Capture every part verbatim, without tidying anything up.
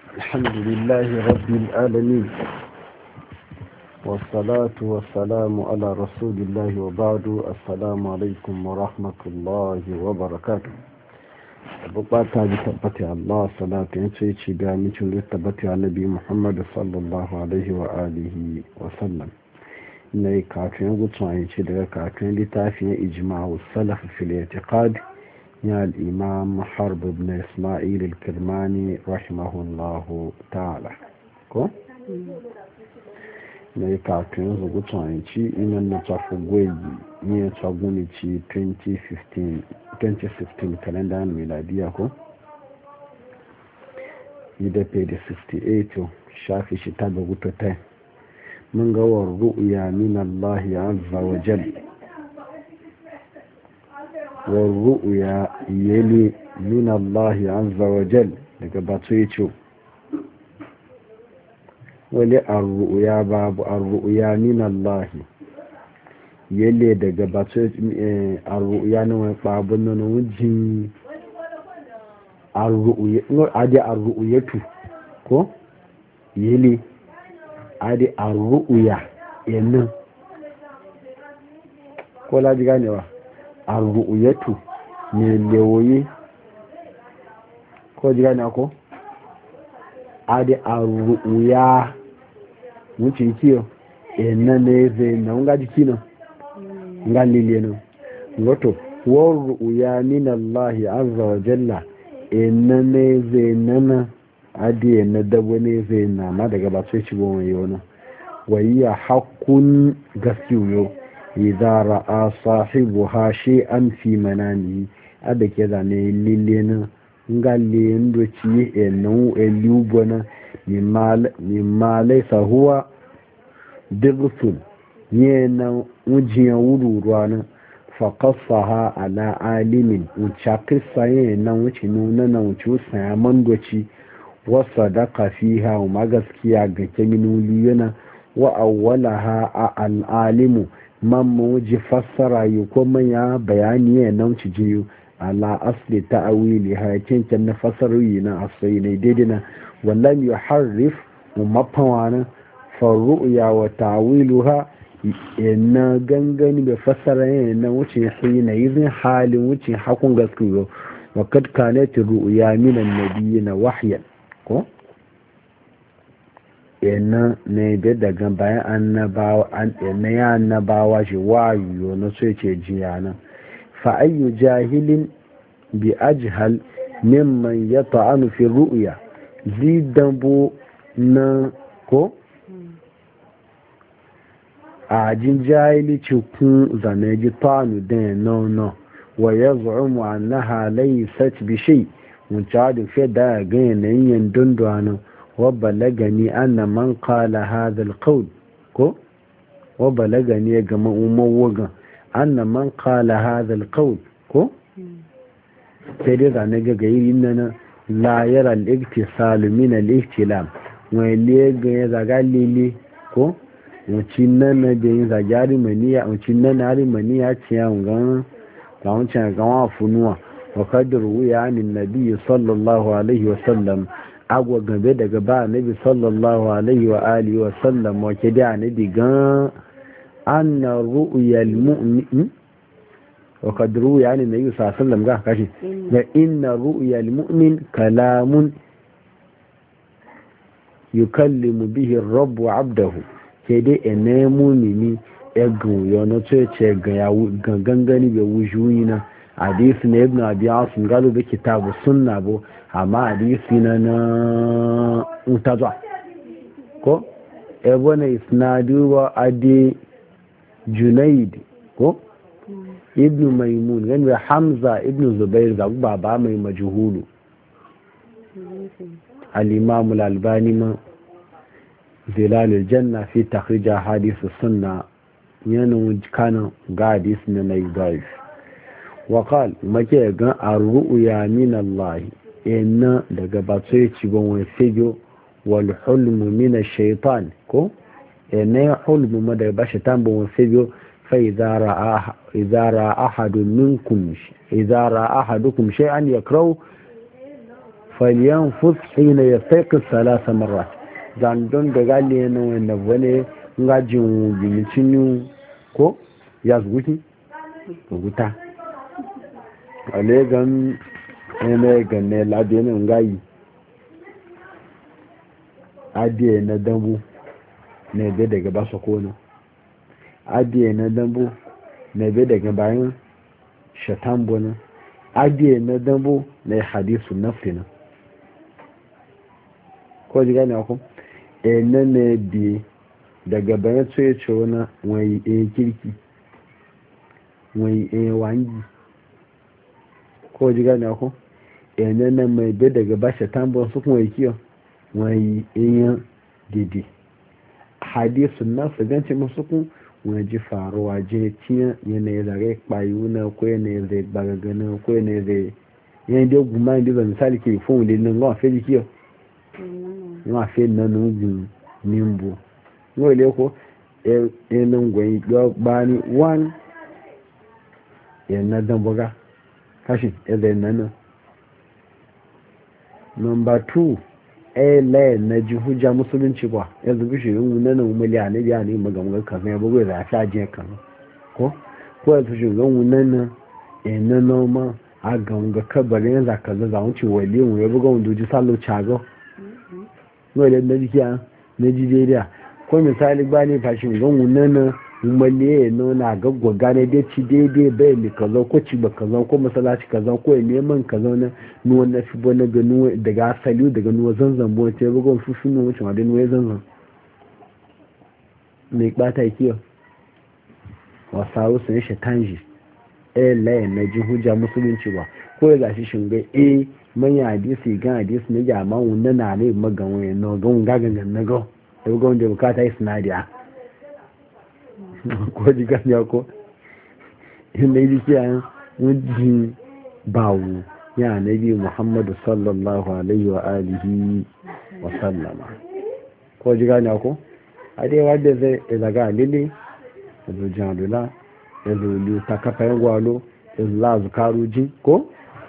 الحمد لله رب العالمين والصلاة والسلام على رسول الله وبعد السلام عليكم ورحمة الله وبركاته bukata ji tabbata Allah salatu ya ce ci ga mutum da tabbata annabi Muhammad sallallahu alaihi wa alihi wa sallam ne kafin gutsun ya ce daga kafin littafin ijma'u salaf fil i'tiqad ya al-imam Harb ibn Isma'il al-Kirmani rahimahullahu ta'ala ko ne kafin gutsun ya ce ina na tafi gwaji ne tsaguni ci twenty fifteen kalendar miladiya ko yi da page sixty-eight shafi shi ta da guta ta mun ga wa ru'ya min Allah azza wa jal wa ru'ya yali min Allah azza wa jal daga batu yace wali ar-ru'ya babu ar-ru'ya min Allah yalle daga batu a ru'ya na wani babun nan wujin adi a ru'yatu ko yalle adi a ru'ya yannan ko laji ganewa a ru'yatu ne lewoyi ko ji ganewa ko adi a ru'ya wuce kiyo yannan ne zai na wunga jiki nan ngalile no ngoto wa ya min Allah azza wa jalla inna zainana adi na dabo ne zaina ma daga ba sai shigo mai yono wa ya haqqun gaskiyo idza ra'a sahibuha shay'an fi manami ada ke da ne lile no ngalle ndo ci enu eliubona mimma mimma laysa huwa dirsul yana wujiyan wururuwa nan faƙasaha ala alimin wuce kisa yana wuce nuna na wuce wuce ya mandoci wasa da kafi ha ma gaskiya ga keminuli yana wa awwala ha a al'alimu mamma wuce fassara yi kuma ya bayani yana wuce jiyo ala asli ta'awili ha ya cancan na fassaroyi na asali ne daidai na wallan yi harrif mu mafawa na farru'ya wa ta'awiluha yana gangani bai fassara yana wuce hina izin halin wuce hakun gaskiyo wa kad kanat ru'ya min an-nabiy na wahyan ko yana ne da daga bayan annabawa an yana ya annabawa shi wayo na so yace jiyana fa ayyu jahilin bi ajhal mimman yata'anu fi ru'ya zidan bu na ko a jin jahili cikin zane ji tanu da nono wa ya zu'umu annaha laysat bi shay mun ta da fi da ga yanayin dundwana wa balagani anna man qala hadha alqawl ko wa balagani ga ma'umman waga anna man qala hadha alqawl ko sai dai zane ga gairi nan la yara al-iktisal min al-ihtilam wa le ga zaga lili ko wucin nan na da yin zagari maniya wucin nan na maniya ce ya ngan ta wancan gawa funuwa wa kadir wuya min nabi sallallahu alaihi wa sallam agwa gabe daga ba nabi sallallahu alaihi wa alihi wa sallam wa ke da nabi gan anna ru'yal mu'min wa kadir wuya min nabi sallallahu alaihi wa sallam ga kashi da inna ru'yal mu'min kalamun yukallimu bihi ar-rabb 'abdahu ke dai ene mumini egun yo no ce ce gangani be wujuyi na hadisi na ibn abi asim galo da kitabu sunna bo amma hadisi na na utaza ko ebo na isnadu wa adi junaid ko ibn maimun gani hamza ibn zubair ga baba mai majhulu al-imam al-albani ma زلال الجنة في تخريج حديث السنة ينو كان قادس من الضعيف وقال ما كان الرؤيا من الله إن دقبطي تبون فيجو والحلم من الشيطان كو إن حلم ما دقبطي بون فيجو فإذا رأى إذا رأى أحد منكم إذا رأى أحدكم شيئا يكره falyanfus hina yastayqis salasa marrat zan don da gali ne wanda wani ngajin gimicin ko ya zuki wuta ale gan ene ganne labe ne ngayi adiye na dambu ne be daga basu kona adiye na dambu ne be daga bayan shatan bona adiye na dambu ne hadisu nafsina ko ji gane ku ene ne bi daga bayan tsoye ce wani wai e kirki wai e wangi ko ji gane ku ene ne mai be daga ba shatan bona su kuma kiyo wai e didi hadisu nafsi ganci musu kun wani ji faruwa je tiya yanayi zare kpayu na ko yanayi zai bagagana ko yanayi zai yanayi dai guma inda zai misali ke fún wule nan gawa fe jikiyo gawa fe na nugun nimbo gawa ile ko yanan gwani gbani one yana dan buga kashi ya zai nana number two ele na ji hujja musulunci ba ya zubi shi yin nan umali a nabi a ne magamugar kaza ya bugu da ta je kan ko ko ya zubi yin nan e na noma a ganga kabarin ya zaka za za wuce wali mu ya buga wanda ji sallo chago no le na ji kiya na ji dai ko misali ba ne fashin yin nan umali no na gaggwa gane dai ci daidai bai ne kaza ko ci ba kaza ko masallaci kaza ko neman kaza na nuwa na fi bo na ga nuwa daga asali daga nuwa zanzan bo ta bugo su su nuwa cewa da nuwa zanzan ne bata kiyo wasawu sun shi tanji eh lai na ji hujja musulunci ba ko ya gashi shinga eh manya hadisi ga hadisi ne jama'a wannan na ne magawan no gon gagan na go da bugo da bukata isnadiya ko ji gani ko inda yi kiyayen wajen bawu ya nabi muhammadu sallallahu alaihi wa alihi wa sallama ko ji gani ko a dai wadda zai zaga alili da zujen alula da zuli ta kafa yin gwalo da zula zukaru ji ko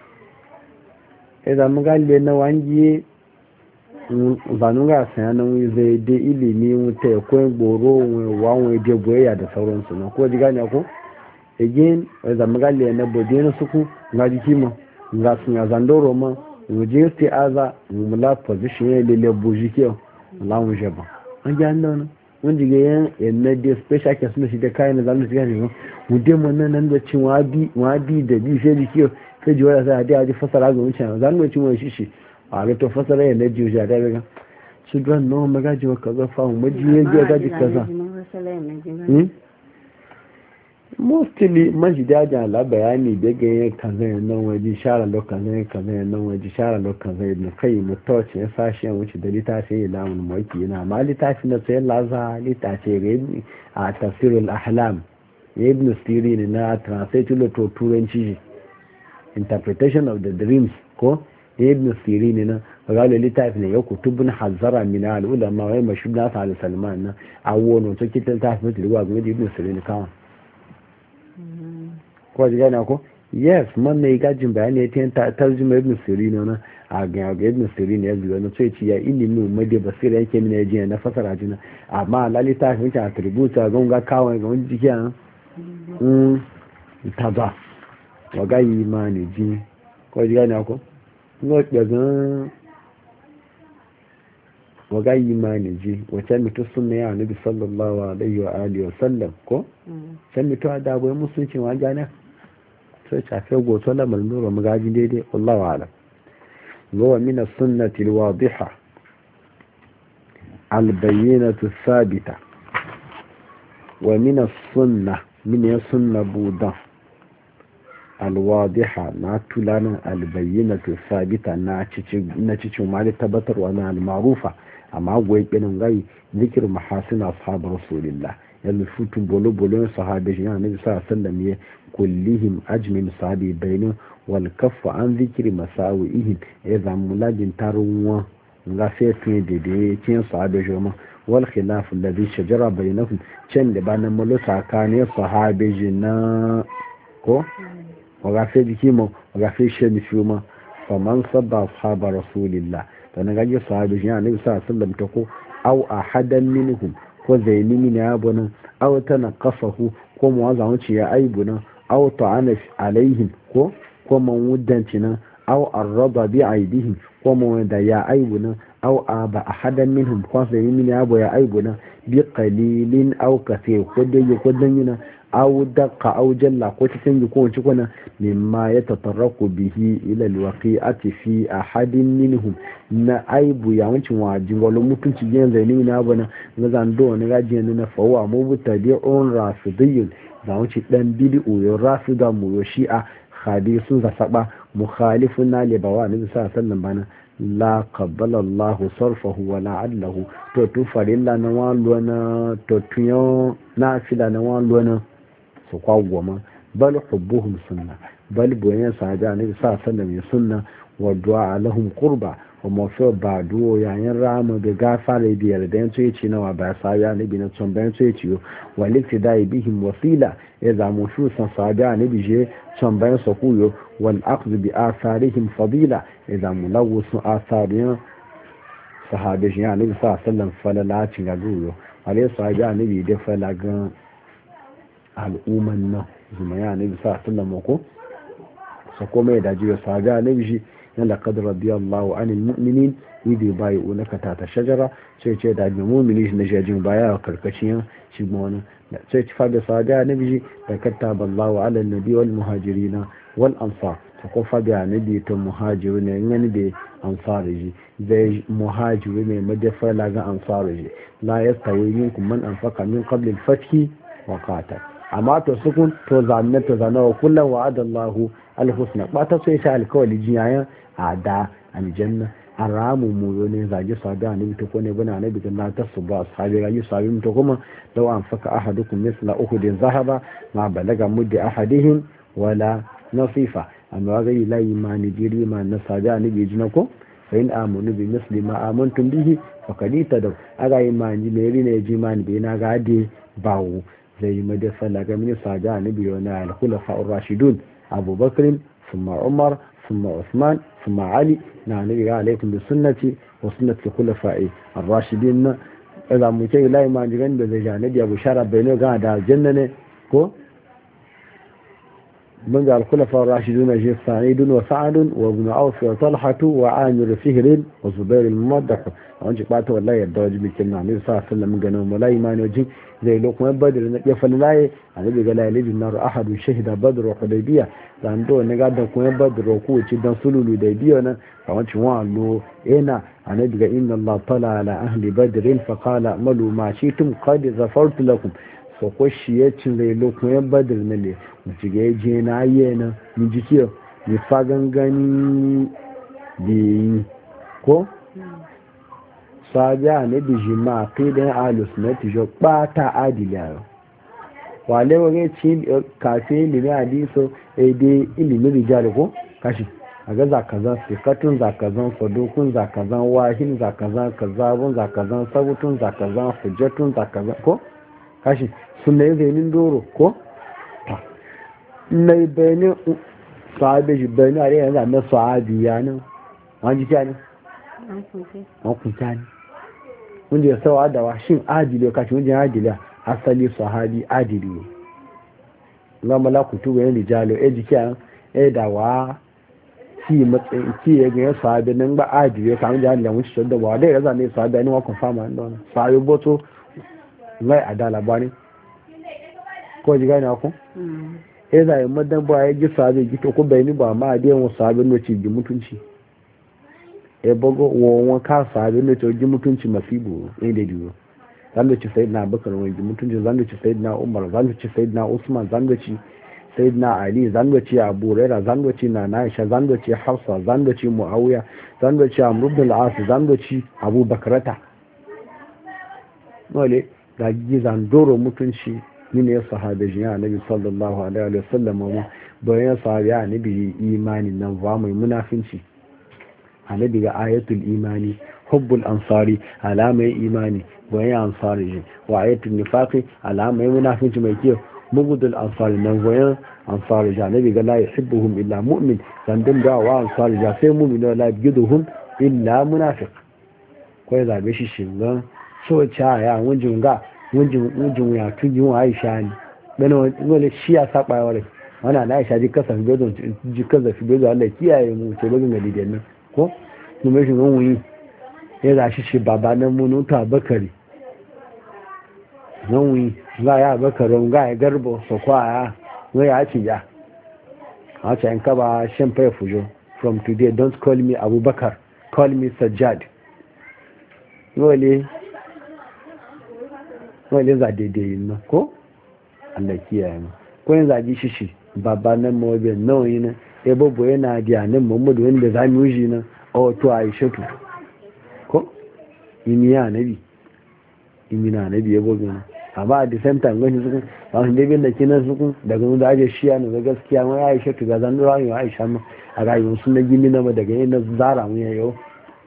idan mun galibe na wangiye zanu ga sanya nan zai da ilimi wuta ya koyi goro wawon da boyayya da sauransu na ko ji gane ko again da magalle na bode na suku ga jiki mu ga sun ya zandoro ma wuje sti aza mu la position ya lele boji ke Allah mu jaba an ji an dauna mun ji ga yan na da special case ne shi da kai na zanu ji gane mu de mun nan nan da cin wabi wabi da bi sai jiki sai ji wala sai da ji fasara ga mun zanu ci mu shi shi a ga to fasara ya na jiyo da daga su don no magaji wa kaza fa mu majiye ga gaji kaza mostly maji daja la bayani daga yin kaza nan waje shara lokacin kaza nan waje shara lokacin na kai mu toce ya sashen wuce da litafi ya lamun maki yana ma litafi na sai laza litafi ga a tafsirul ahlam ibn sirin na translate to turanci interpretation of the dreams ko ibn sirin na galo littafi ne ya kutubun hazara min al-ulama wa mashhur sa al-salman na awono to kitan ta fi tilwa ga ibn sirin kan ko ji gana ko yes man ne gajin bayani ya ta tarjuma ibn sirin na a ga ibn sirin ya zuwa na sai ci ya ilimi mai da basira yake min yaji na fasara jina amma la littafi ta attribute ga ga kawai ga wani jikiya mm taza wa ga imani ji ko ji gana ko ngo daga waga imani ji wace mutu sunna ya nabi sallallahu alaihi wa alihi wa sallam ko sai mutu da bai musulunci wa gana sai tafe goto la malnuro magaji daidai wallahu alam wa min as-sunnati al-wadiha al-bayyinatu ath-thabita wa min as-sunnah min as-sunnah buda alwadiha na tulanin albayyinatu sabita na cikin na cikin mali tabbatarwa na almarufa amma goyi kinin gai zikir mahasin ashabar rasulillah yanzu futun bolo bolo sahabi shi yana nabi sallallahu alaihi wasallam ya kullihim ajmin sahabi bainu wal kaffu an zikri masawihi ya zamuladin tarunwa ga sai tun da da cin sahabi joma wal khilaf alladhi shajara bainahum can da banan malusa kane sahabi na ko wagafe jiki ma wagafe shi mi fiuma faman sabba ashaba rasulillah to na gaji sahabi shi annabi sallallahu alaihi wasallam ta ko aw ahadan minhum ko zaini min ya bunan aw tanaqasahu ko mu waza wuce ya aibuna aw ta'ana alaihim ko ko man wuddanci nan aw arraba bi aidihim ko mu da ya aibuna aw aba ahadan minhum ko zaini min ya bo ya aibuna bi qalilin aw kathir ko dai ko dan yana aw daqa aw jalla ko cikin yi ko wanci kuna mimma ya tatarraku bihi ila alwaqi'ati fi ahadin minhum na aibu ya wancin wajin wala mutunci gen zaini na bana ga zando ne ga jin na fawa mu butadi'un rafidiyyun da wanci dan bid'u yo rafida mu yo shi'a hadisun za saba mukhalifun na libawa nabi sallallahu alaihi wasallam bana la qabbala Allahu sarfahu wa la adlahu to tu farilla na wallo na to tuyo na fila na wallo na su kwagwama bal hubbuhum sunna bal boyen sahaja ne sa sallam ya sunna wa du'a lahum qurba wa mafi ba duwo yayin rama da gafara biyar da yanzu ya ce nawa ba sa ya nabi na son bayan su ya ciyo wa liktidai bihim wasila ya zamu shu san sahaja ne bije son bayan sa kuyo wal akhdh bi atharihim fadila ya zamu lawu su athariyan sahabe ya nabi sa sallam falala cin ga duyo ale sahaja ne bi da falagan al'umman nan zuma ya nabi sa sallama ko sa kuma ya daji ya saga nabi shi na laqad radiyallahu anil mu'minin idhi bai'unaka ta shajara sai ce da mu'mini na jajin baya karkashin shi gona sai ci fada saga nabi shi da kattaba Allahu ala nabi wal muhajirin wal ansar ta ko fada nabi to muhajiru ne ngani be ansari zai muhajiru ne madafa la ga ansari la yastawi minkum man anfaqa min qabl al-fath wa qatal amma to sukun to zanne to zanne wa kullum wa'ada Allahu alhusna ba ta so ya alkawali jiyayen a da aljanna aramu mu yo ne zage sabi annabi to ko ne bana annabi da na tasu ba sabi ga yi sabi mu to kuma law an faka ahadukum misla uhudin zahaba ma balaga muddi ahadihim wala nasifa amma ga yi la imani diri ma na sabi annabi jina ko fa in amanu bi misli ma amantum bihi fakadita da aga imani ne ne ji imani be na ga de bawo zai yi madasa daga mini saga na biyu na al-khulafa ar-rashidun abubakar thumma umar thumma usman thumma ali na nabi ga alaikum bi sunnati wa sunnati khulafa'i ar-rashidin idan mu ce la iman jigan da zai jana da bushara bayno ga da janna ne ko من ذا الخلفاء الراشدون جيل سعيد وسعد وابن عوف وطلحة وعامر فهر وزبير الممدح وانجي قاته والله يدوج بكلنا عليه الصلاة والسلام من قنوم ولا إيمان وجي زي لقمة بدر يفل الله يعني بيقى لا يلج النار أحد شهد بدر وحديبية لأنه نقاد لقمة بدر وقوة جدا سلول وديبية فانجي وعلو إنا يعني بيقى إن الله طلع على أهل بدر فقال اعملوا ما شئتم قد غفرت لكم so ko shi ya cin zai lokacin yan badar na le mace ga yaje na yi na mi ji kiyo mi fa gangani da yi ko sabiya ne da ji ma kai da alus na tijo bata adiliya wale wage ci kafe ilimi hadiso eh dai ilimin rijal ko kashi a ga zakazan sikatun zakazan sadokun zakazan wahin zakazan kazabun zakazan sabutun zakazan hujjatun zakazan ko kashi sunna yi zainin doro ko mai bayanin sahabe shi bayanin a yanzu na sahabi ya nan wani jikiya ne an kunta ne wanda ya sawa da shin adili kashi wajen adili asali sahabi adili ne ga malakutu bayan rijalo e jikiya e da wa ki matsayin ki ya ga sahabi nan ba adili ka mun jahilin wuce shi da ba dai raza ne sahabi ne wa confirm don sahabi boto lai adala bani ko ji gane ku eh da yamma dan ba ya ji sabe gito ko bai ni ba ma dai won sabe no ci ji mutunci e bogo won ka sabe no ci ji mutunci masibu eh da diwo zan ci sayyidina Abubakar won ji mutunci zan ci sayyidina Umar zan ci sayyidina Usman zan ci sayyidina Ali zan ci Abu Hurairah zan ci Nana Aisha zan ci Hafsa zan ci Muawiya zan ci Amr ibn al-As zan ci Abu Bakrata wale ga gizan doro mutunci ne ya sahabe shi ya nabi sallallahu alaihi wa sallam ma bayan sahabe ya nabi imani nan ba mai munafinci annabi ga ayatul imani hubbul ansari alama imani bayan ansari shi wa ayatul nifaqi alama munafinci mai kiyo bugudul ansar nan goyen ansar ja nabi ga la yuhibbuhum illa mu'min dan din da wa ansar ja sai mu'min la yuhibbuhum illa munafiq ko ya zabe shi shingan so cha ya wunjin ga wunjin wunjin ya tuji wa Aisha ne dan wani shi ya saba wa wana na Aisha ji kasan godon ji kaza fi godo Allah kiyaye mu ce bagin ga didan nan ko mu mai shingan wuyi ya zashi shi baba nan mun ta bakari nan wuyi za ya bakarin ga ya garbo su kwaya wai ya ci ya a ce in kaba shan faya fujo from today don't call me abubakar call me sajjad wale wale za daidai yin nan ko Allah kiyaye mu ko yin zagi shishi baba nan mawabe nawa yi nan ya babu yana da nan muhammadu wanda za mu yi nan a wato a yi shatu ko imiya nabi imina nabi ya babu nan amma a the same time gani sukun a wani dabin da kinan sukun daga wanda aje shiya ne da gaskiya mai aisha tuga zan rayuwa aisha ma a rayuwar sun na gini na daga yin na zara mu ya yau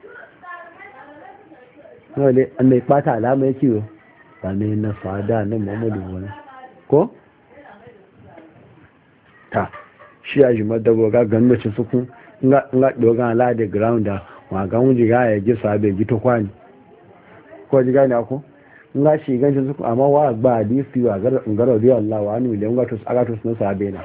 wale an mai fata alama ya kiwo ba ne na fada na muhammadu wani ko ta shi a jimar da boga ganocin sukun nga dogon ala da ground da wagan jiga ya ji sabe gito kwani ko jiga ne ako nga shi ganci su amma wa ba hadisi wa ngaro bi Allah wa anu le ngato agato sun sabe na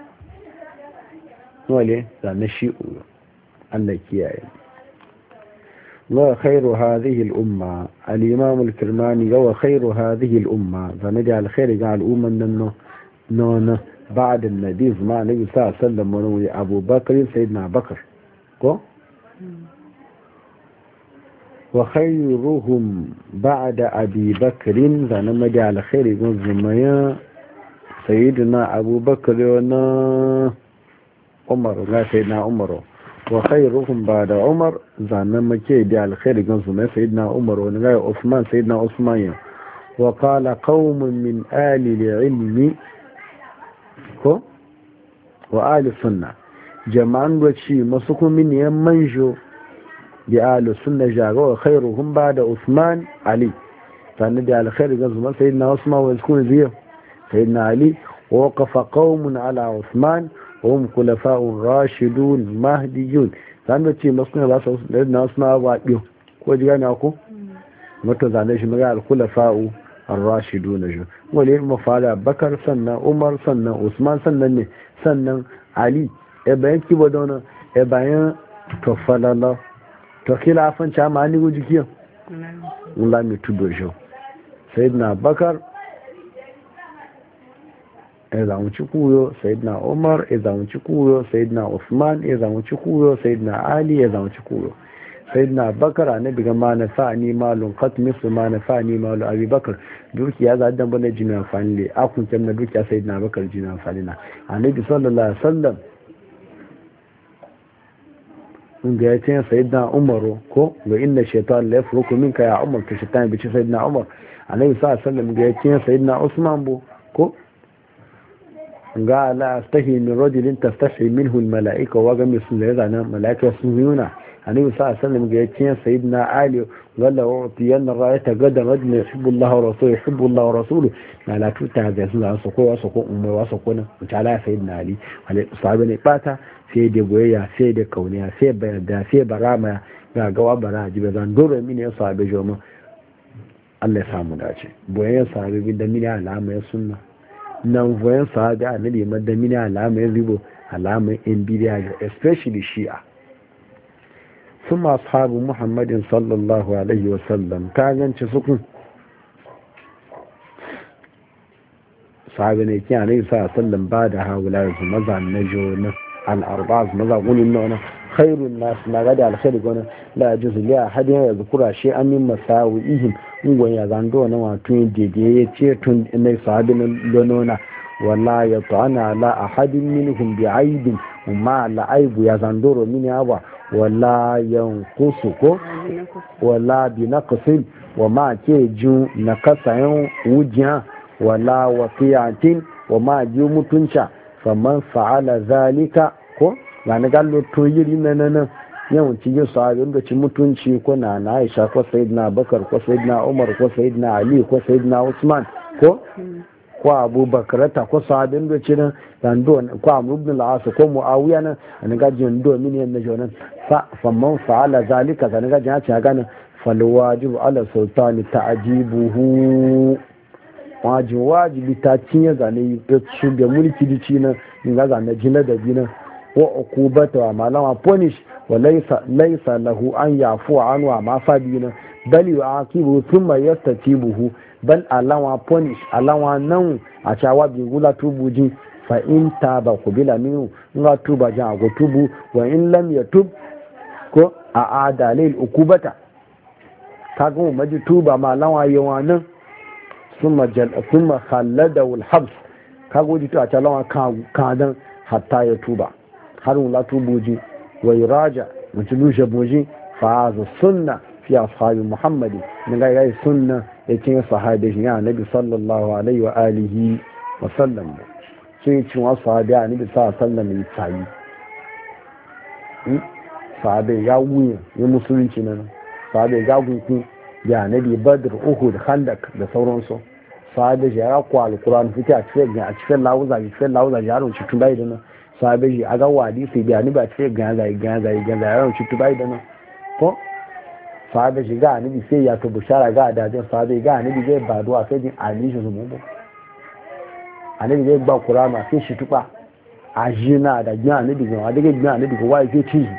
wale da na shi Allah kiyaye wa khairu hadhihi al-umma al-imam al-kirmani wa khairu hadhihi al-umma zamadi al-khair ga al-umma nan no no بعد النبي ما النبي صلى الله عليه وسلم ونوي أبو بكر سيدنا بكر كو وخيرهم بعد أبي بكر زنما على خير يقول زميا سيدنا أبو بكر ونا عمر لا سيدنا عمر وخيرهم بعد عمر زنما كي على خير يقول زميا سيدنا عمر ونا عثمان سيدنا عثمان وقال قوم من آل العلم ko wa ahli sunna jama'an wace masu kuma ne manjo da ahli sunna jaga wa khairuhum ba'da Usman Ali tana da alkhairi ga zuma sayyidina Usman wa yakun ziyo sayyidina Ali wa waqafa qaumun ala Usman wa hum khulafa'ur rashidun mahdiyun tana ce masu ne ba su sayyidina Usman ba biyo ko ji gane ko mutu zane shi maga al-khulafa'u ar-rashidun jo wale mafala Bakar sannan Umar sannan Usman sannan ne sannan Ali e bayan kibo dona e bayan to falala to khilafan cha ma ni guji kiyo Allah mi tudo jo sayyidina Bakar e za mu ci kuyo sayyidina Umar e za mu ci kuyo sayyidina Usman e za mu ci kuyo sayyidina Ali e za mu ci kuyo sayyidina Bakar annabi ga ma nafa'ani malun qat mislu ma nafa'ani malu Abi Bakar dukiya za dan bane jina amfani le akun kan na dukiya sayyidina Bakar jina amfani na annabi sallallahu alaihi wasallam mun ga yace sayyidina Umar ko ga inna shaytan la yafruku minka ya Umar to shaytan bi ce sayyidina Umar annabi sallallahu alaihi wasallam ga yace sayyidina Usman bu ko ga la astahi min rajulin tastahi minhu al malaika wa ga misu da yana malaika sun yuna annabi sallallahu alaihi wasallam ga yace sayyidina Ali wala utiyanna ra'ayta gadan rajul yuhibbu Allah wa rasuluhu yuhibbu Allah wa rasuluhu na la tuta ga sun su ko wasu ko umma wasu ko nan mutala sayyidina Ali wala sahabi ne bata sai da goyayya sai da kauniya sai bayada sai barama ga gawa bara ji bazan dole mini ya sahabi joma Allah ya samu dace boyen sahabi da mini alama ya sunna nan boyen sahabi annabi madda mini alama ya ribo alama in bidiya especially shi'a ثم أصحاب محمد صلى الله عليه وسلم كان سكون صحابنا كان عليه الصلاة والسلام بعد هؤلاء مزع النجون الأربعة مزع قول إنه خير الناس ما غدا على خير قلنا لا يجوز لأحد يذكر شيئا من مساوئهم ويذندون واتون ديديتون إن صحابنا لونونا ولا يطعن على أحد منهم بعيب وما على عيب يذندور من أبا wala yankusu ko wala bi naqsin wa ma ke ju naqasayan wujiya wala waqi'atin wa ma ju mutunca faman fa'ala zalika ko wani gallo to yiri nan yawan ci yin sahabin da ci mutunci ko na na Aisha ko sayyidina Bakar ko sayyidina Umar ko sayyidina Ali ko sayyidina Usman ko ko abubakar ta ko sahabin da cinan dan do ko amr ibn al-as ko muawiya nan an ga jin do min yan najo fa famman fa'ala zalika kan ga jin ta ganin fal wajibu ala sultani ta'jibuhu wajin wajibi ta cinye zane su da mulki dici nan in ga zane jina da bina wa ukubata wa malama punish wa laysa laysa lahu an yafu anhu ma fadina bal yu'aqibu thumma yastatibuhu bal alawa punish alawa nan a cewa bi gula tubuji fa in taba kubila minhu nga tuba ja go tubu wa in lam yatub ko a adalil ukubata kaga mu maji tuba malawa yawanan summa jal summa khallada wal habs kaga wuji to a cewa kadan hatta ya tuba har la tubuji wa iraja mutulu shabuji fa za sunna fi ashabi muhammadi ne ga yayi sunna yake sahabi ya nabi sallallahu alaihi wa alihi wa sallam sai cin wa sahabi ya nabi sallallahu alaihi wa sallam yi tsayi sahabi ya wuya ya musulunci nan sahabi ga gunki ya nabi badr uhud khandak da sauransu sahabi ya kwa alquran fiti a cikin a cikin lawuza a cikin lawuza ya ron cikin bai da nan sahabi a ga wadi sai biya ni ba cikin ga zai ga zai ga zai ron cikin bai da nan ko sahabi shi ga ni sai ya to bushara ga adajin sahabi ga ni zai ba duwa sai jin alishin su mu anabi zai gba qur'ana sai shi tuba ajina da gina anabi ga wa daga gina anabi ko wai sai ci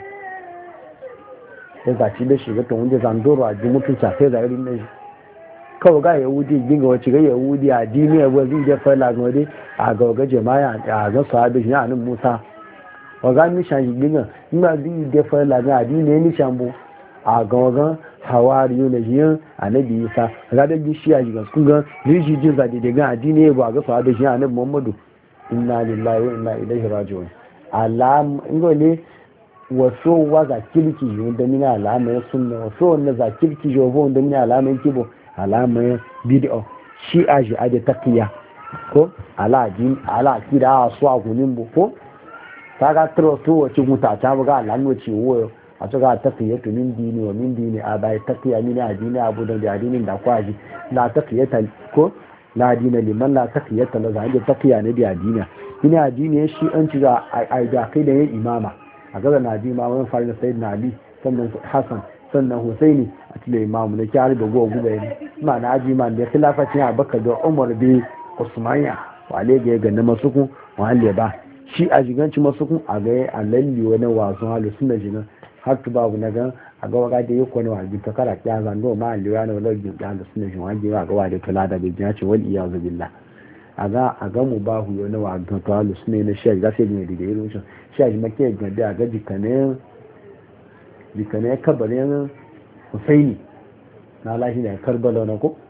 sai ga ci da shi ga to wanda zandoro a jimu tun sai da irin ne kawai ga yahudi ginga wace ga yahudi a dini ya wazi da fala gode a ga ga jama'a a ga sahabi shi anan musa wa ga mi shan ginga ina bi da fala ga dini ne shambo a ga ga hawari ne yin annabi isa ga da bishiya ji ga kun ga riji jin zade da ga addini ne ba ga sahabi shi annabi muhammadu inna lillahi wa inna ilaihi raji'un alam ngole waso wa za kirki wanda mina alama ya sunna waso wanda za kirki jo wanda mina alama kibo alama bid'a shi aji ade taqiya ko ala din ala kida su agunin bu ko kaga tro to wace mutata ba ga alama ce wo a tuga taqiyatu min dini wa min dini abai taqiya min adini abu da adinin da kwaji la taqiyata ko la dina liman la taqiyata la zanje taqiya ne da adina ina adini shi an ci ga ai da kai da yin imama a gaza na ji imaman farin sayyidina ali sannan hasan sannan husaini a cikin imamu na kyari da gowa guba ne ma na aji ma da khilafacin abubakar da umar bi usmaniya wale ga ga na masukun wale ba shi a jiganci masukun a ga a lalli wani wasu halu suna jinan har tu babu na gan a ga waga da yake wani wajen ta kara kya zando ma aliyu na wani wajen da suna jinan wajen a ga wa da kula da bai jina ce wal iyazu billah a ga a ga mu ba hu wani wajen ta halu suna na shi a ga sai ne da irin shi shi a jimake gande a ga jikanen jikanen kabarin husaini na lashi da karbala na ko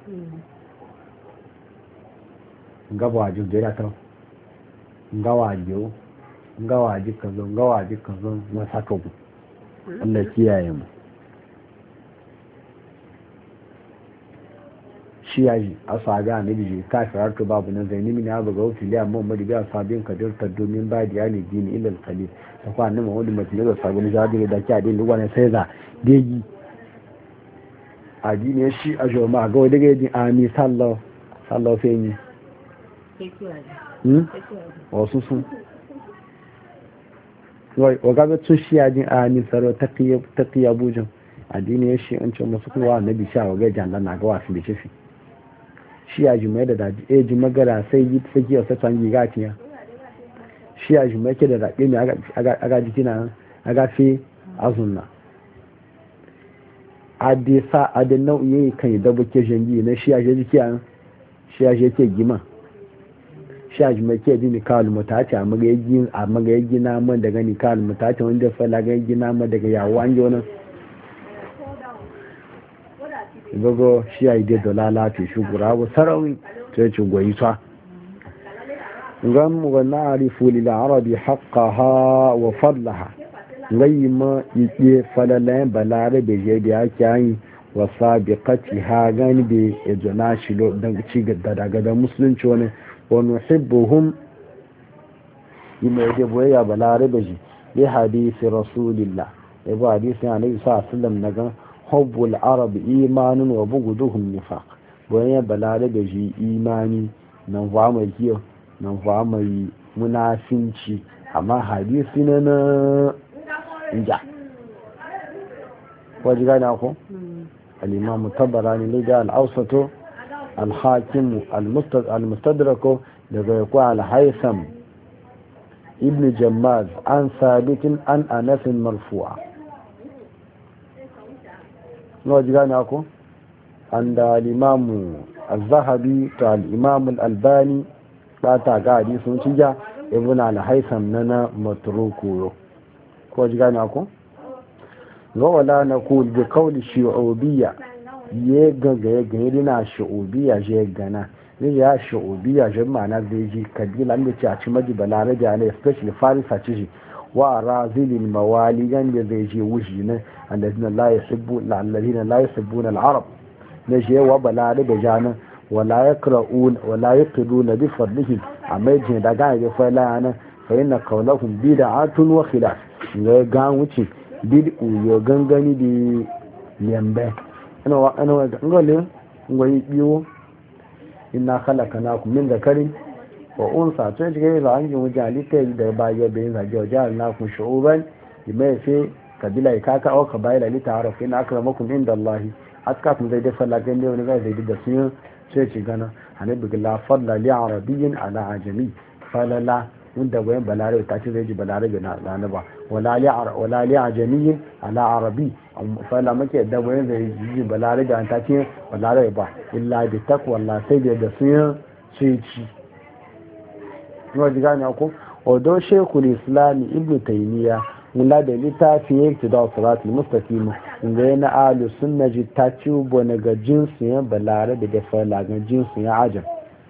gaba wajen da ya ta gawa jiyo gawa jika zo gawa jika zo na saka ku Allah kiyaye mu shi yaji a saga ne biji kafirar to babu nan zai nimi ne abu ga wuce liya muhammadu biya sabin kadir ta domin ba da yani dini ilal khalil ta kwa nan wani mutum da sabon jadi da ke adin lugwa ne sai za degi adini shi a joma ga wani daga yadda ami sallah sallah sai yi wasu sun wa gaba tun shi yadin ami sarwa ta kiya bujin adini shi an ce masu kowa na bisha wa gajan na ga wasu da shafi shi ya jumai da daji e ji magara sai yi tsaki a sassan giga tiya shi ya jumai ke da raɓe mai aga jiki na aga fi azunna adi sa adi nau'i kan yi dabu ke jangi na shi ya je jiki a shi ya je ke gima shi ya jumai ke jini kalu mutaci a magayi gina man daga ni kalu mutaci wanda fala ga gina man daga yawo an ji wani gogo shi ya yi da dalala fi shugura wa sarawi ta yace goyi ta ngam wa na'rifu lil arabi haqqaha wa fadlaha ngai ma yike falalayen balare be je da yake yi wa sabiqatiha gani be ejona shi lo dan ci gadda daga da musulunci wani wa nuhibbuhum yima yake boyayya balare be ji bi hadisi rasulillah e ba hadisi annabi sallallahu alaihi wasallam naga hubbul arab imanun wa bughduhum nifaq boye balare da ji imani nan fa mai kiyo nan fa mai munafinci amma hadisi na na inja wajen gane ako al-imam tabarani lida al-awsato al-hakim al-mustadrako daga yakwa al-haisam ibn jammaz an sabitin an anasin marfu'a wajen gane ako an da al-imam al-zahabi ta al-imam al-albani ba ta ga hadisun cija ibn al-haisam nana matruku ko ji gane ako wala naqul bi qawli shu'ubiyya ye gaga ye gaga na shu'ubiyya je gana ne ya shu'ubiyya je ma'ana zai ji kabila da ci a ci maji balaraja ne especially farisa ci wa razilil mawali gan da zai je wuji ne alladina la yuhibbu alladina la yuhibbuna al-arab ne je wa balaraja jana wala yakra'un wala yaqiduna bi fadlihi amma je daga ya fa la na fa inna qawlahum bid'atun wa khilaf ga ga wuce bid'u yo gangani di lembe ana wa ana wa ngole ngoyi biyo inna khalaqnakum min dhakarin wa unsa to je ga an yi wajali ta da ba ya bayin za ga jahal na kun shu'uban mai sai kabila ka ka au kabaila li ta'aruf inna akramakum inda Allah atkakum zai da falla gande wani zai da sun sai ci gana hanabi la fadla li arabiyyin ala ajami falala wanda goyen balare ta ce zai ji balare na na ba wala li wala li ajamiyyin ala arabi fala make da goyen zai ji balare da ta ce balare ba illa bi taqwa Allah sai da sun sai ci ko ji gane ko odo shekul islam ibnu taymiya mula da littafi yake da siratul mustaqim inda yana alu sunna ji ta ci bo na ga jinsu ya balare da da fala ga jinsu ya ajam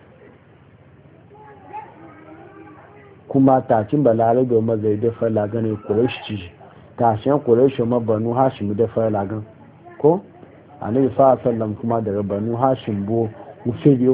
kuma tacin balare da ma zai da fala ga ne quraish ci tashin quraish ma banu hashim da fala ga ko annabi sallallahu alaihi wasallam kuma daga banu hashim bo musabiyo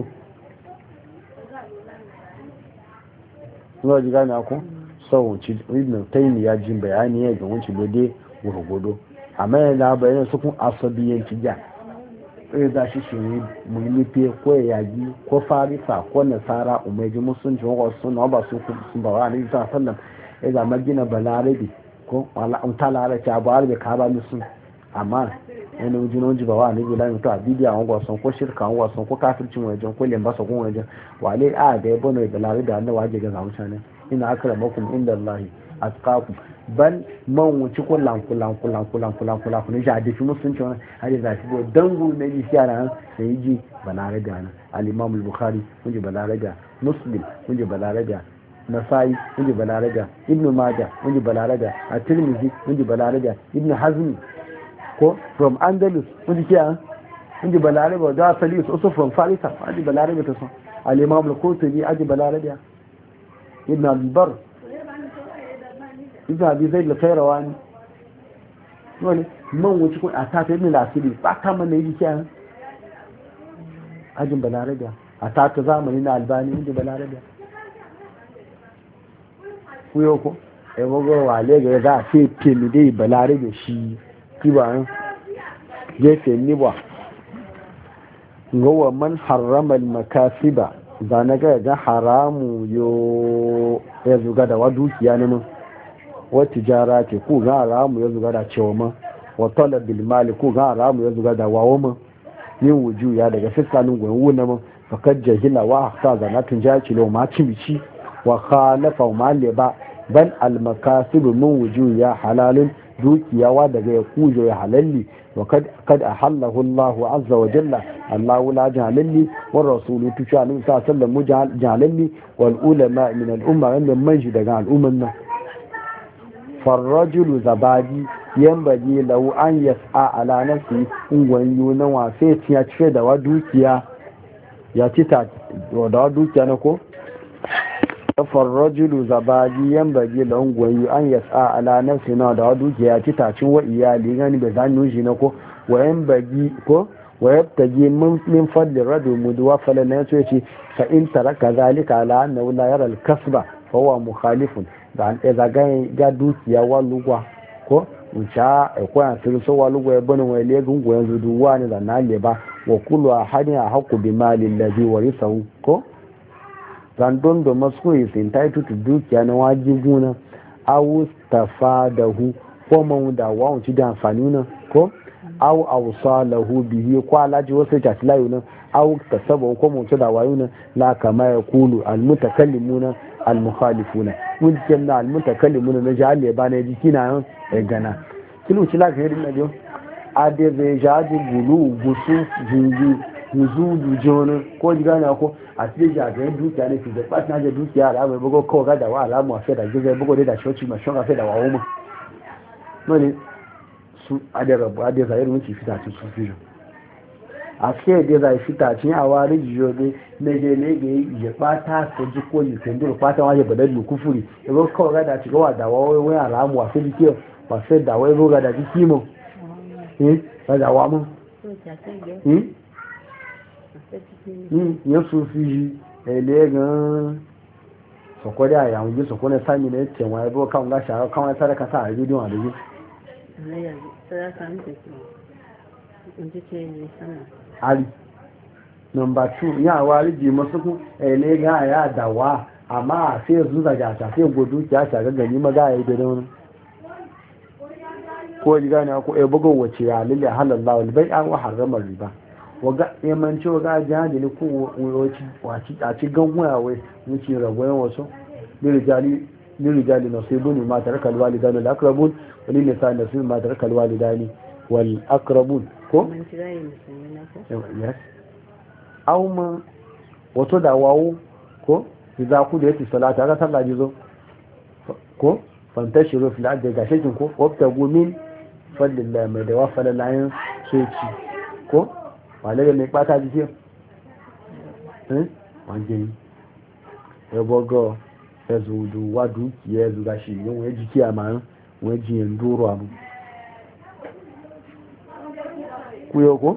ko ji gane ko sau ci ibn taymiya jin bayani ya ga wuce lode gurgudo amma yana bayanin su kun asabiyanci ja sai da shi shi mulmife ko yaji ko farisa ko nasara umaji musulunci ko sunna ba su sun ba wa ne ta sallam ya ga magina balarabi ko wala an talara ta ba arbe ka ba musun amma yana wujin wujin ba wa ne bila mutu a bidiya an gwason ko shirka an gwason ko kafircin wajen ko lemba sa kun wajen wale a da ya bano balarabi da annabi waje ga zamu ne ina akramakum inda Allah atqakum ban man wuci kullan kullan kullan kullan kullan kullan kun ja da kuma sun ce wannan hadisi da shi dangu ne ji shi ran sai ji balaraga nan al-imam al-bukhari kun ji balaraga muslim kun ji balaraga nasai kun ji balaraga ibnu majah kun ji balaraga at-tirmidhi kun ji balaraga ibnu hazm ko from andalus kun ji kiya kun ji balaraga da salis also from farisa kun ji balaraga ta so al-imam al-qurtubi aji balaraga ibn al-bar ibn abi zaid al-qayrawani wani man wuce kun a ta ta ibn al-asiri ba ta man ne yake ajin balaraga a ta ta zamani na albani inda balaraga ku yo ko e bogo wale ga za fi telu dai balaraga shi kiba gefe ni ba gowa man harrama al-makasiba da na ga ga haramu yo ya zuga da wa dukiya ne mun wa tijara ce ku ga haramu ya zuga da cewa mun wa talab bil mali ku ga haramu ya zuga da wawo mun yin wuju ya daga fiskalin gwan wuna mun fakad jahila wa hasa zanatun jaki lo ma cimici wa khalafa ma ba bal al makasib min wuju ya halalun dukiya wa daga ya kujo ya halalli wa kad kad ahallahu Allah azza wa jalla Allah la jalalli wa rasulu tusha ni sa sallam mujalalli wal ulama min al umma wanda manji daga al umman nan farrajulu zabadi yambaji lahu an yas'a ala nafsi ungwan yuna wa sai ya cire da wa dukiya ya cita da wa dukiya na ko farrajulu zabadi yambaji lahu ungwan an yas'a ala nafsi na da wa dukiya ya cita cin wa iyali gani da zanu shi na ko wa yambaji ko wa yabtaji min min fadli radu mudwa falan yace ce fa in taraka zalika ala annahu la yara al kasba fa huwa mukhalifun da an ɗaya ga dukiya wa lugwa ko wuce ko yan sirri so wa lugwa ya bani wa ile gungu yanzu duwa ne da na le ba wa kullu ahadin a haqqu bi mali allazi warisahu ko randon da masu is entitled to dukiya na wajibuna awu tafadahu ko man da wawun ci da amfani na ko aw awsalahu bihi ko alaji wasu ta tilayu na aw kasaba ko mun ci da wayu na la kama yaqulu al mutakallimuna al mukhalifuna mun ce na al mutakallimuna na jahili ba ne jiki na yan gana kilo ci la ga irin na jo ade zai jaji bulu gusu jinji zuzu jona ko jiga na ko a cikin jagayen dukiya ne fi da ɓata na dukiya al'amai bugo kawai gada wa alamu a feda gizai bugo da shoci ma shon a feda wa wuma nole su ade rabu ade zai runci fita cin su fijo a cikin da zai fita cin a wari jiyo ne na je ne ga ya ɓata ko ji ko yi kan dole ɓata waje badal lu kufuri ya bugo kawai gada ci gawa da wawai wani alamu a fedi kiyo ba sai da wai buga da ji kimo eh ba da wa mun yẹn sọ fi ẹlẹ́ gan-an sọ̀kọ́dẹ́ àyàwó jí sọ̀kọ́dẹ́ sáàmì ní tẹ̀wọ̀n ẹgbẹ́ káwọn gáṣà káwọn ẹ̀sára kan sáà rédíò àdéjú. ari nọmba two ní àwọn àríjì mọ́sùkú ẹlẹ́ gan àyà àdàwà àmà àfẹ́ zúzàjà àṣàfẹ́ gbòdú kí àṣà gẹ́gẹ́ ní mọ́gá ẹgbẹ́ wọn ko ji gane ko e bugo wace ya lillahi halallahu albai'a wa harrama riba waga yamanci waga jihadi ne ko wuyoci waci a ci ganwaya wai wuce ragoyen wasu lirijali lirijali nasibun ma taraka alwalidani wal aqrabun wal nisa nasibun ma taraka alwalidani wal aqrabun ko yes aw ma wato da wawo ko idza ku da yati salata ga sallah jizo ko fantashiru fil ardi gashin ko wabtagu min fadlillahi mai da wafala layin sai ko wàlẹ́ yẹn ní pátá jí sí ẹ́ wọ́n jẹ́ yìí ẹgbọ́gọ́ ẹzùdù wádù kìí ẹzù gàṣì wọ́n jí kí a máa ń wọ́n jí yẹn dúró àmú kúyọ́kọ́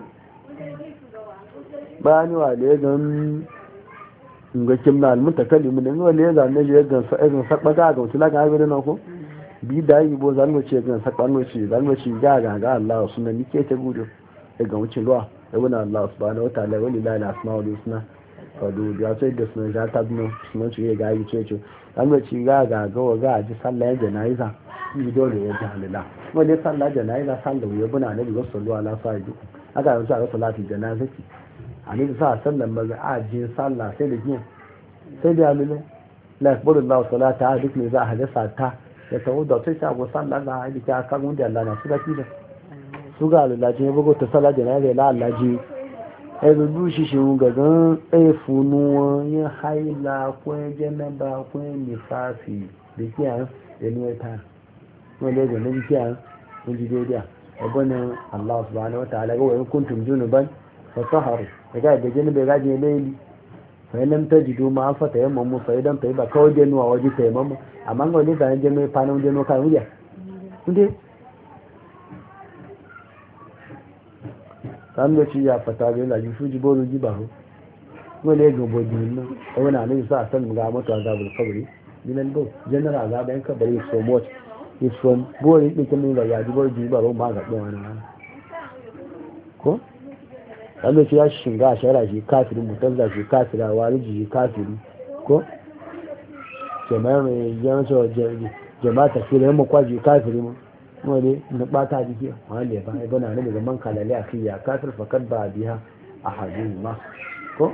bá ní wàlẹ́ gan nga kimna almuntakali mun ne wale da ne ya gan sa'in sakbaga ga wutula ga abin nan ko bi da yi bo zan ce gan sakbano ce zan ce ga ga ga Allah sunan nike ta gudu daga wucin ruwa ibn Allah subhanahu wa ta'ala wali la asma'ul husna fadu ya sai da sunan ja tabno sunan ce ga yi ce ce zan ce ga ga ga ga ji sallah janaiza yi dole ya jalila wani sallah janaiza sallah ya buna nabi sallallahu alaihi wasallam aka yi sa salati janazati ani sa sallan maza a jin sallah sai da jiya sai da yamile la yakbulu Allah salata duk ne za a hadasa ta ya tawo da sai ta go sallah za a yi ka kan wanda Allah na su da kida su ga Allah ji bugo ta sallah da na la Allah ji ai du shi shi ga gan ai funu ya haila ko janaba ko nifafi da kiya da ne ta wanda ga ne kiya mun ji dai abana Allah subhanahu wa ta'ala ga wa kuntum junuban fatahharu daga da jini bai gaje laili fa lam tajidu ma fa tayammamu fa idan tayi ba kawai da nuwa waje tayammamu amma ga wani da je mai fana waje no kan wuya inde dan da ci ya fata ga la ji fuji boru ji ba ho wale ga boji nan wani annabi sa san ga mata azabul qabri dinan do general azab yan kabari so much is from borin din kin da ya ji boru ji ba ro ma ga dan wani ko wanda shi ya shiga a shara shi kafiri mutanza shi kafiri a wariji shi kafiri ko jama'a mai yanzu jama'a tafi da yamma kwaji kafiri mu wani na bata jiki wani ya ba ya bana ne daga man kalale a fiya kafir fakar ba biya a hajji ma ko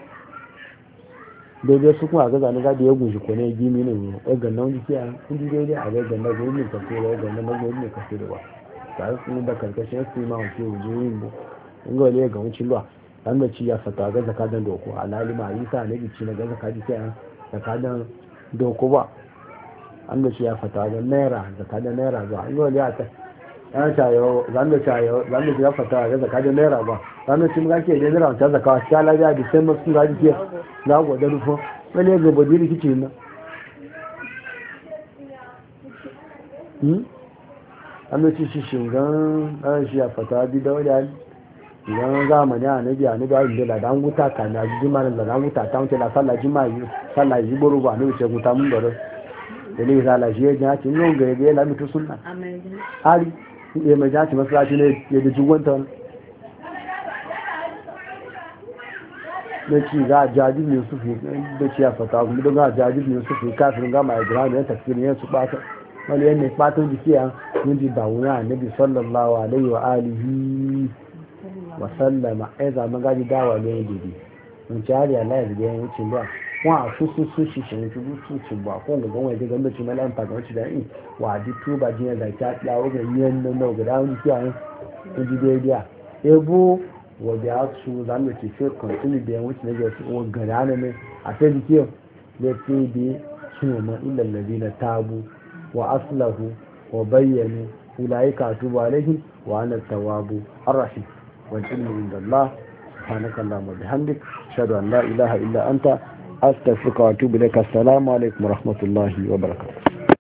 daidai su kuma ga zane gadi ya gushi ko ne gimi ne ya ganna wani jiki a kundi daidai a ga ganna ga wani kafiri ya ganna na wani kafiri ba tare su da karkashin su ma wace wujuyin bu in ga wale ga wucin ruwa dan da ci ya fata ga zakadan doko alalima isa ne bici na ga zakadi sai zakadan doko ba an da ci ya fata ga naira zakadan naira ba in ga wale ya ta ya ta yo zan da ta yo zan da ya fata ga zakadan naira ba dan da ci mun ga ke da naira ta zakawa sha lafiya da sai mun ga ji ga go da rufo wale ga bodi rikici na hmm an da ci shi shingan an shi ya fata bi da wani idan zamani a nabi a nabi a yi da dan wuta ka na jima da dan wuta ta wuce la sallah jima yi sallah yi boro ba ne wuce wuta mun dore da ne sallah shi ya ji haki non ga ya la mitu sunna ari ya mai jaki masallaci ne ya da juwanta na ci ga jaji ne su fi da ci ya fata kuma don ga jaji ne su fi kafin ga mai jira ne tafsirin ya su bata wani yanne fatan jiki a mun ji ba wani annabi sallallahu alaihi wa alihi wa sallama ai zaman gaji dawa ne gidi mun ci hari Allah ya ga wuce ba wa su su su shi shi su su su ba ko ga gonwa daga da ci malan ta ga ci da in wa di tuba jiya da ta dawo ga yin nan no ga dawo ji an ji dai dia ebo wa da su zan da ci sai continue da wuce ne ga su ga rana ne a sai di kiyo da sai di sunu ma illa alladina tabu wa aslahu wa bayyanu ulaika atubu alaihim wa ana tawwabu arrahim wal ilmu indallah سبحانك اللهم وبحمدك اشهد ان لا اله الا انت استغفرك واتوب اليك السلام عليكم ورحمه الله وبركاته